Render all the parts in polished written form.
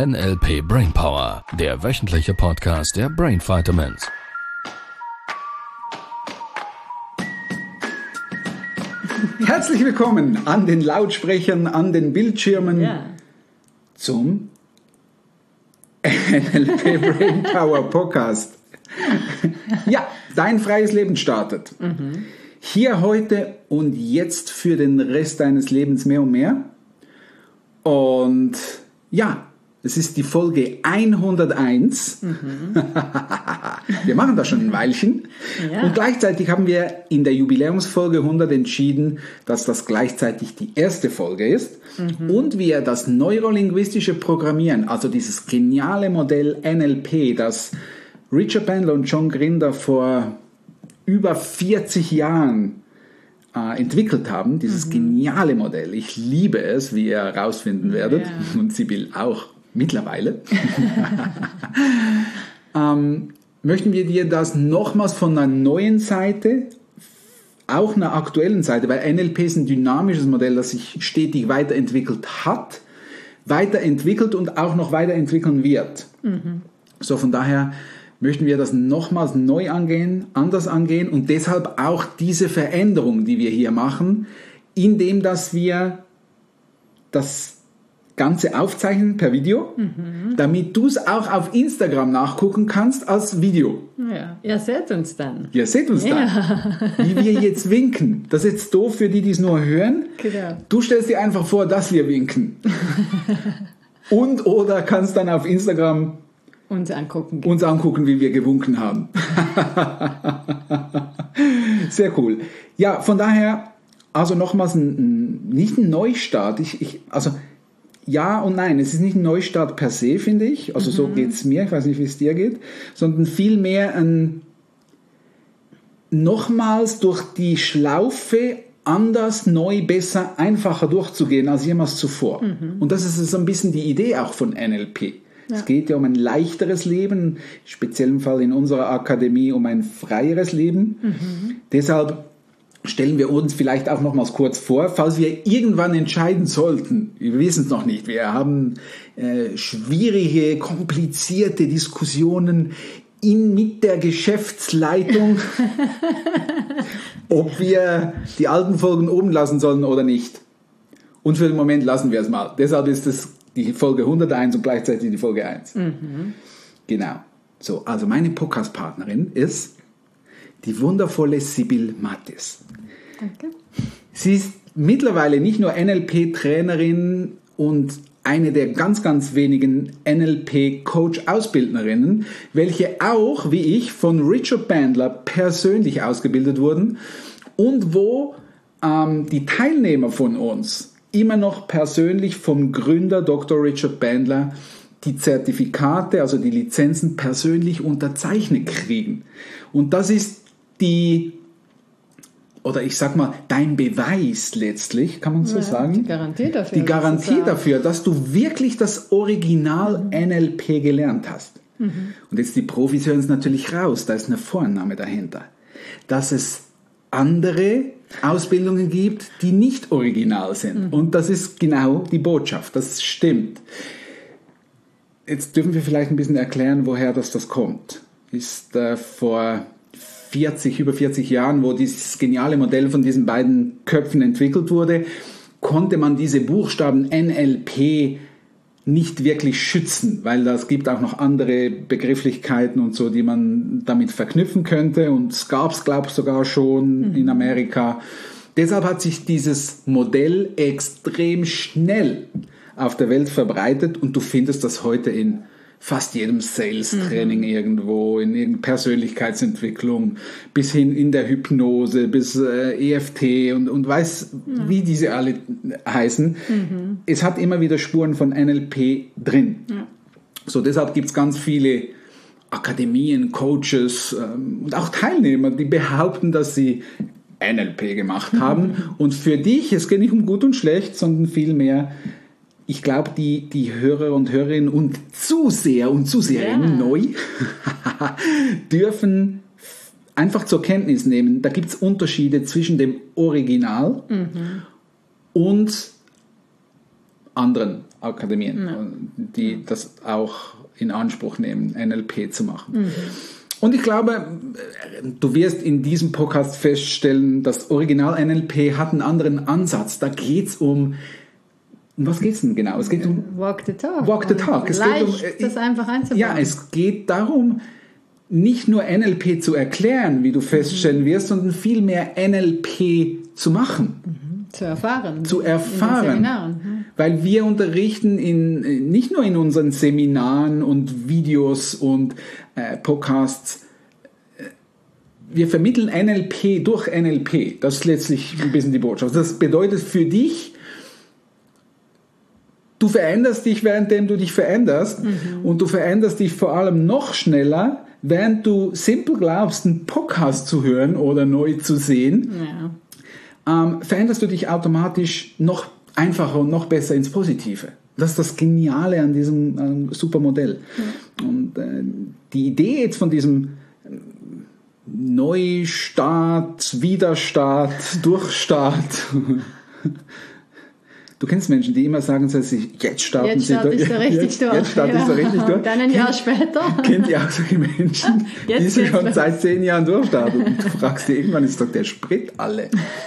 NLP Brainpower, der wöchentliche Podcast der Brain Vitamins. Herzlich willkommen an den Lautsprechern, an den Bildschirmen zum NLP Brainpower Podcast. Ja, dein freies Leben startet. Hier heute und jetzt für den Rest deines Lebens mehr und mehr. Und ja, es ist die Folge 101. Wir machen das schon ein Weilchen. Ja. Und gleichzeitig haben wir in der Jubiläumsfolge 100 entschieden, dass das gleichzeitig die erste Folge ist. Und wir das neurolinguistische Programmieren, also dieses geniale Modell NLP, das Richard Bandler und John Grinder vor über 40 Jahren entwickelt haben, dieses geniale Modell. Ich liebe es, wie ihr herausfinden werdet. Und Sibyl auch mittlerweile. Möchten wir dir das nochmals von einer neuen Seite, auch einer aktuellen Seite, weil NLP ist ein dynamisches Modell, das sich stetig weiterentwickelt hat, weiterentwickelt und auch noch weiterentwickeln wird. So, von daher möchten wir das nochmals neu angehen, anders angehen und deshalb auch diese Veränderung, die wir hier machen, indem dass wir das Ganze aufzeichnen per Video, damit du es auch auf Instagram nachgucken kannst als Video. Ja, ihr seht uns dann. Ihr seht uns dann, wie wir jetzt winken. Das ist jetzt doof für die, die es nur hören. Genau. Du stellst dir einfach vor, dass wir winken. Und oder kannst dann auf Instagram uns angucken, wie wir gewunken haben. Sehr cool. Ja, von daher, also nochmals nicht ein Neustart. Also ja und nein, es ist nicht ein Neustart per se, finde ich. Also so geht es mir, ich weiß nicht, wie es dir geht. Sondern vielmehr ein nochmals durch die Schlaufe anders, neu, besser, einfacher durchzugehen als jemals zuvor. Und das ist so ein bisschen die Idee auch von NLP. Es geht ja um ein leichteres Leben, im speziellen Fall in unserer Akademie um ein freieres Leben. Deshalb stellen wir uns vielleicht auch nochmals kurz vor, falls wir irgendwann entscheiden sollten, wir wissen es noch nicht, wir haben schwierige, komplizierte Diskussionen mit der Geschäftsleitung, ob wir die alten Folgen oben lassen sollen oder nicht. Und für den Moment lassen wir es mal. Deshalb ist es die Folge 101 und gleichzeitig die Folge 1. Genau. So, also meine Podcast-Partnerin ist die wundervolle Sibyl Mattes. Danke. Sie ist mittlerweile nicht nur NLP-Trainerin und eine der ganz, ganz wenigen NLP-Coach-Ausbildnerinnen, welche auch, wie ich, von Richard Bandler persönlich ausgebildet wurden und wo die Teilnehmer von uns immer noch persönlich vom Gründer Dr. Richard Bandler die Zertifikate, also die Lizenzen persönlich unterzeichnet kriegen. Und das ist dein Beweis letztlich, kann man so sagen? Die Garantie dafür. Die Garantie dafür, dass du wirklich das Original NLP gelernt hast. Und jetzt die Profis hören es natürlich raus, da ist eine Vorannahme dahinter. Dass es andere Ausbildungen gibt, die nicht original sind. Und das ist genau die Botschaft, das stimmt. Jetzt dürfen wir vielleicht ein bisschen erklären, woher das kommt. Ist vor über 40 Jahren, wo dieses geniale Modell von diesen beiden Köpfen entwickelt wurde, konnte man diese Buchstaben NLP nicht wirklich schützen, weil es gibt auch noch andere Begrifflichkeiten und so, die man damit verknüpfen könnte, und es gab es, glaube ich, sogar schon in Amerika. Deshalb hat sich dieses Modell extrem schnell auf der Welt verbreitet und du findest das heute in fast jedem Sales-Training irgendwo, in irgendeiner Persönlichkeitsentwicklung, bis hin in der Hypnose, bis EFT und weiß, wie diese alle heißen. Es hat immer wieder Spuren von NLP drin. So, deshalb gibt es ganz viele Akademien, Coaches und auch Teilnehmer, die behaupten, dass sie NLP gemacht haben. Und für dich, es geht nicht um gut und schlecht, sondern vielmehr, ich glaube, die Hörer und Hörerinnen und Zuseher und Zuseherinnen neu dürfen einfach zur Kenntnis nehmen, da gibt es Unterschiede zwischen dem Original und anderen Akademien, die das auch in Anspruch nehmen, NLP zu machen. Und ich glaube, du wirst in diesem Podcast feststellen, das Original NLP hat einen anderen Ansatz. Da geht es um was geht es denn genau? Es geht um Walk the Talk. Walk the Talk. Es leicht, geht um, das einfach einzubauen. Ja, es geht darum, nicht nur NLP zu erklären, wie du feststellen wirst, sondern vielmehr NLP zu machen. Zu erfahren. Zu In den erfahren. Seminaren. Weil wir unterrichten nicht nur in unseren Seminaren und Videos und Podcasts, wir vermitteln NLP durch NLP. Das ist letztlich ein bisschen die Botschaft. Das bedeutet für dich, du veränderst dich, währenddem du dich veränderst, und du veränderst dich vor allem noch schneller, während du simpel glaubst, einen Podcast zu hören oder neu zu sehen, veränderst du dich automatisch noch einfacher und noch besser ins Positive. Das ist das Geniale an diesem super Modell. Und die Idee jetzt von diesem Neustart, Widerstart, Durchstart. Du kennst Menschen, die immer sagen, jetzt starten sie durch. Jetzt starte ich so richtig durch. Dann ein Jahr später. Kennt ihr auch solche Menschen, die so schon seit 10 Jahren durchstarten? Und du fragst dir irgendwann, ist doch der Sprit alle.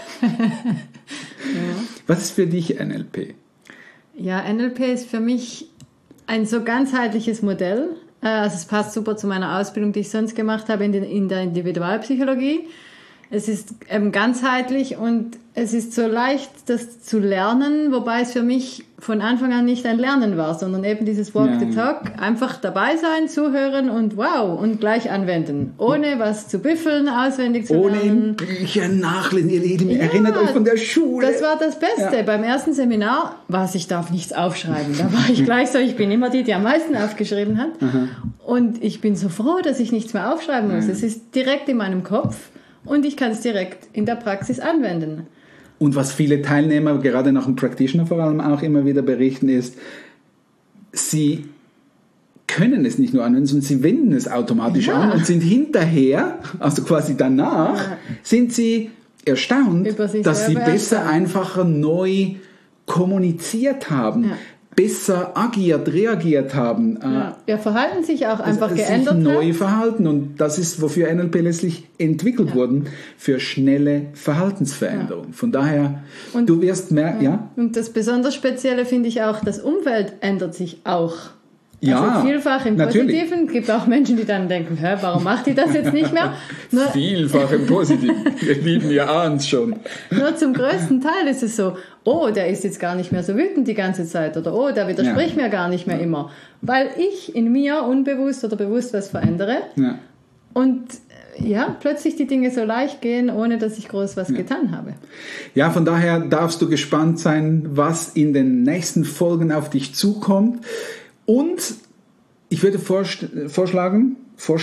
Was ist für dich NLP? Ja, NLP ist für mich ein so ganzheitliches Modell. Also es passt super zu meiner Ausbildung, die ich sonst gemacht habe in der Individualpsychologie. Es ist ganzheitlich und es ist so leicht, das zu lernen, wobei es für mich von Anfang an nicht ein Lernen war, sondern eben dieses Walk the Talk, einfach dabei sein, zuhören und wow, und gleich anwenden, ohne was zu büffeln, auswendig zu lernen. Ohne in Büchern nachlesen, ihr Lieben, erinnert euch von der Schule. Das war das Beste. Beim ersten Seminar ich darf nichts aufschreiben. Da war ich gleich so, ich bin immer die am meisten aufgeschrieben hat. Und ich bin so froh, dass ich nichts mehr aufschreiben muss. Es ist direkt in meinem Kopf. Und ich kann es direkt in der Praxis anwenden. Und was viele Teilnehmer, gerade nach dem Practitioner vor allem auch immer wieder berichten, ist, sie können es nicht nur anwenden, sondern sie wenden es automatisch an und sind hinterher, also quasi danach, sind sie erstaunt, dass sie besser, einfacher, neu kommuniziert haben. Besser reagiert haben. Ihr Verhalten sich auch einfach geändert sich neu verhalten, und das ist, wofür NLP letztlich entwickelt worden, für schnelle Verhaltensveränderung. Von daher, und du wirst merken, Und das besonders Spezielle finde ich auch, das Umfeld ändert sich auch. Ja, also vielfach im Positiven. Es gibt auch Menschen, die dann denken, warum macht die das jetzt nicht mehr? Vielfach im Positiven. Wir lieben ja ahnt schon. Nur zum größten Teil ist es so, der ist jetzt gar nicht mehr so wütend die ganze Zeit, oder der widerspricht mir gar nicht mehr immer. Weil ich in mir unbewusst oder bewusst was verändere und plötzlich die Dinge so leicht gehen, ohne dass ich groß was getan habe. Ja, von daher darfst du gespannt sein, was in den nächsten Folgen auf dich zukommt. Und ich würde vorschlagen,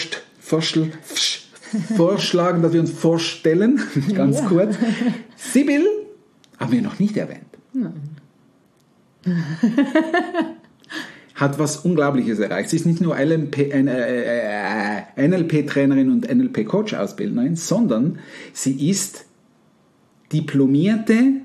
dass wir uns vorstellen, ganz kurz. Sibyl haben wir noch nicht erwähnt. Nein. Hat was Unglaubliches erreicht. Sie ist nicht nur NLP-Trainerin und NLP-Coach-Ausbildnerin, sondern sie ist diplomierte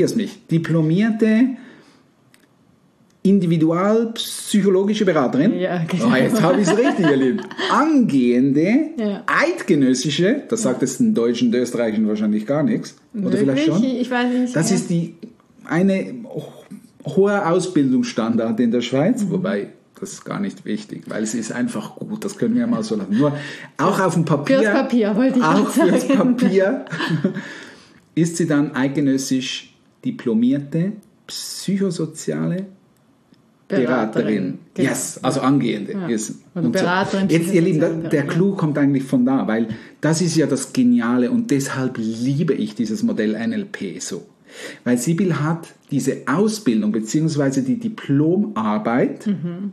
individualpsychologische Beraterin. Ja, genau. Jetzt habe ich es richtig, ihr Lieben. Angehende, eidgenössische, das sagt es den Deutschen und Österreichischen wahrscheinlich gar nichts. Oder vielleicht schon? Ich weiß nicht. Das ist eine hohe Ausbildungsstandard in der Schweiz, wobei das ist gar nicht wichtig, weil es ist einfach gut, das können wir mal so lassen. Nur auch auf dem Papier, fürs Papier wollte ich auch sagen. fürs Papier ist sie dann eidgenössisch diplomierte psychosoziale Beraterin. Genau. Yes, also Angehende. Ja. Yes. Und Beraterin. Jetzt, ihr Lieben, der Clou kommt eigentlich von da, weil das ist ja das Geniale, und deshalb liebe ich dieses Modell NLP so. Weil Sibyl hat diese Ausbildung bzw. die Diplomarbeit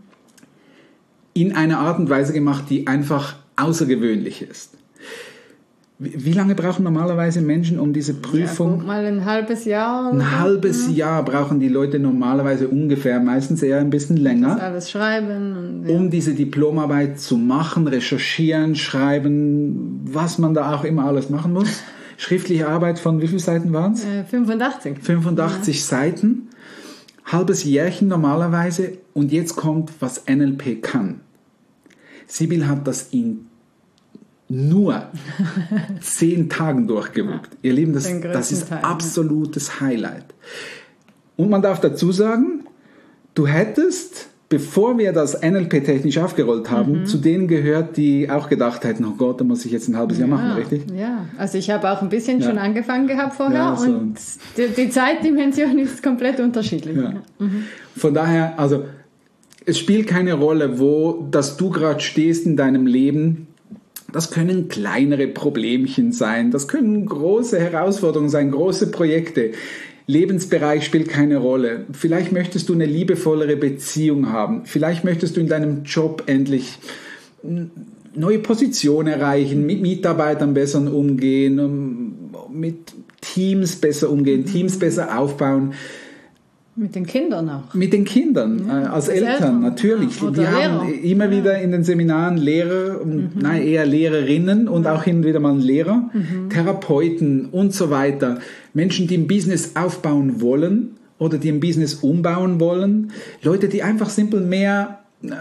in einer Art und Weise gemacht, die einfach außergewöhnlich ist. Wie lange brauchen normalerweise Menschen um diese Prüfung? Mal ein halbes Jahr. Ein halbes Jahr brauchen die Leute normalerweise ungefähr, meistens eher ein bisschen länger. Das alles schreiben. Und, um diese Diplomarbeit zu machen, recherchieren, schreiben, was man da auch immer alles machen muss. Schriftliche Arbeit von wie vielen Seiten waren es? 85. 85 Seiten. halbes Jährchen normalerweise und jetzt kommt, was NLP kann. Sibyl hat das in nur 10 Tagen durchgewuckt. Ihr Lieben, das ist absolutes Highlight. Und man darf dazu sagen, du hättest, bevor wir das NLP-technisch aufgerollt haben, zu denen gehört, die auch gedacht hätten, oh Gott, da muss ich jetzt ein halbes Jahr machen, richtig? Ja, also ich habe auch ein bisschen schon angefangen gehabt vorher und die Zeitdimension ist komplett unterschiedlich. Ja. Von daher, also es spielt keine Rolle, dass du gerade stehst in deinem Leben. Das können kleinere Problemchen sein, das können große Herausforderungen sein, große Projekte. Lebensbereich spielt keine Rolle. Vielleicht möchtest du eine liebevollere Beziehung haben. Vielleicht möchtest du in deinem Job endlich neue Positionen erreichen, mit Mitarbeitern besser umgehen, mit Teams besser umgehen, Teams besser aufbauen. Mit den Kindern auch. Mit den Kindern, als Eltern natürlich. Oder Wir haben immer wieder in den Seminaren Lehrer, eher Lehrerinnen und auch hin und wieder mal einen Lehrer, Therapeuten und so weiter. Menschen, die ein Business aufbauen wollen oder die ein Business umbauen wollen. Leute, die einfach simpel mehr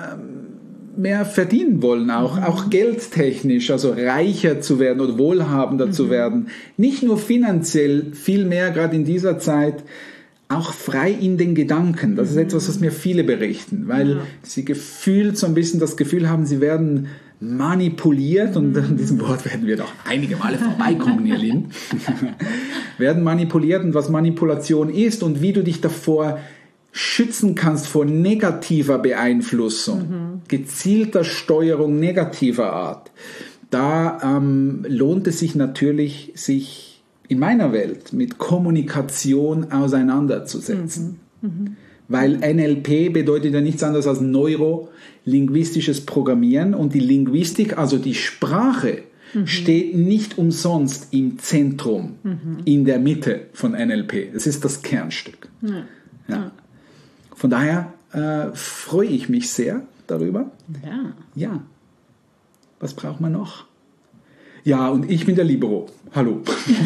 verdienen wollen, auch geldtechnisch, also reicher zu werden oder wohlhabender zu werden. Nicht nur finanziell, viel mehr gerade in dieser Zeit, auch frei in den Gedanken. Das ist etwas, was mir viele berichten, weil sie gefühlt so ein bisschen das Gefühl haben, sie werden manipuliert, und an diesem Wort werden wir doch einige Male vorbeikommen, ihr Lieben, werden manipuliert, und was Manipulation ist und wie du dich davor schützen kannst vor negativer Beeinflussung, gezielter Steuerung negativer Art. Da lohnt es sich natürlich, sich in meiner Welt mit Kommunikation auseinanderzusetzen. Weil NLP bedeutet ja nichts anderes als neurolinguistisches Programmieren, und die Linguistik, also die Sprache, steht nicht umsonst im Zentrum, in der Mitte von NLP. Es ist das Kernstück. Ja. Von daher freue ich mich sehr darüber. Ja. Was braucht man noch? Ja, und ich bin der Libero. Hallo.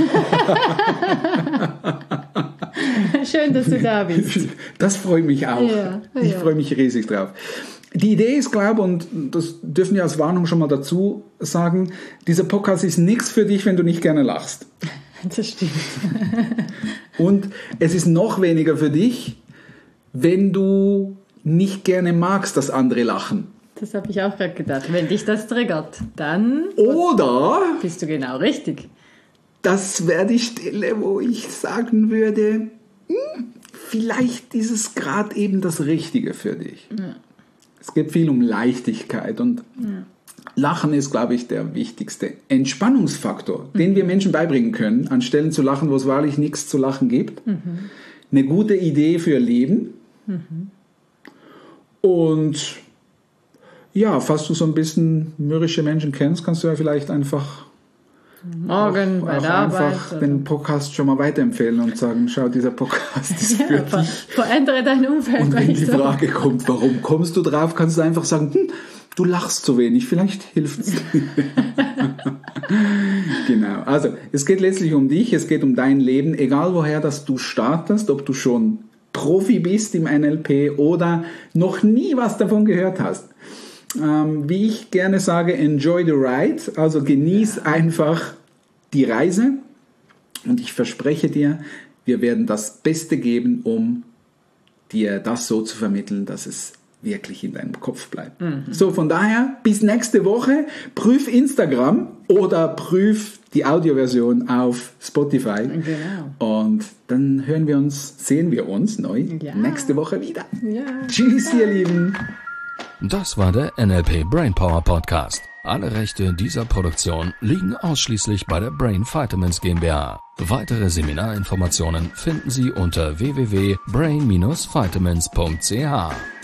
Schön, dass du da bist. Das freut mich auch. Ich freue mich riesig drauf. Die Idee ist, glaube ich, und das dürfen wir als Warnung schon mal dazu sagen, dieser Podcast ist nichts für dich, wenn du nicht gerne lachst. Das stimmt. Und es ist noch weniger für dich, wenn du nicht gerne magst, dass andere lachen. Das habe ich auch gerade gedacht. Wenn dich das triggert, dann bist du genau richtig. Das wäre die Stelle, wo ich sagen würde, vielleicht ist es gerade eben das Richtige für dich. Ja. Es geht viel um Leichtigkeit, und Lachen ist, glaube ich, der wichtigste Entspannungsfaktor, den wir Menschen beibringen können, anstelle zu lachen, wo es wahrlich nichts zu lachen gibt. Eine gute Idee für ihr Leben. Und ja, falls du so ein bisschen mürrische Menschen kennst, kannst du ja vielleicht einfach morgen bei der Arbeit den Podcast schon mal weiterempfehlen und sagen, schau, dieser Podcast ist für dich. Verändere dein Umfeld. Und wenn die Frage kommt, warum kommst du drauf, kannst du einfach sagen, du lachst zu wenig, vielleicht hilft es. Genau, also es geht letztlich um dich, es geht um dein Leben, egal woher das du startest, ob du schon Profi bist im NLP oder noch nie was davon gehört hast. Wie ich gerne sage, enjoy the ride, also genieß einfach die Reise, und ich verspreche dir, wir werden das Beste geben, um dir das so zu vermitteln, dass es wirklich in deinem Kopf bleibt. So, von daher, bis nächste Woche, prüf Instagram oder prüf die Audioversion auf Spotify. Genau. Und dann sehen wir uns nächste Woche wieder. Ja. Tschüss, ihr Lieben. Das war der NLP Brainpower Podcast. Alle Rechte dieser Produktion liegen ausschließlich bei der Brain Vitamins GmbH. Weitere Seminarinformationen finden Sie unter www.brain-vitamins.ch.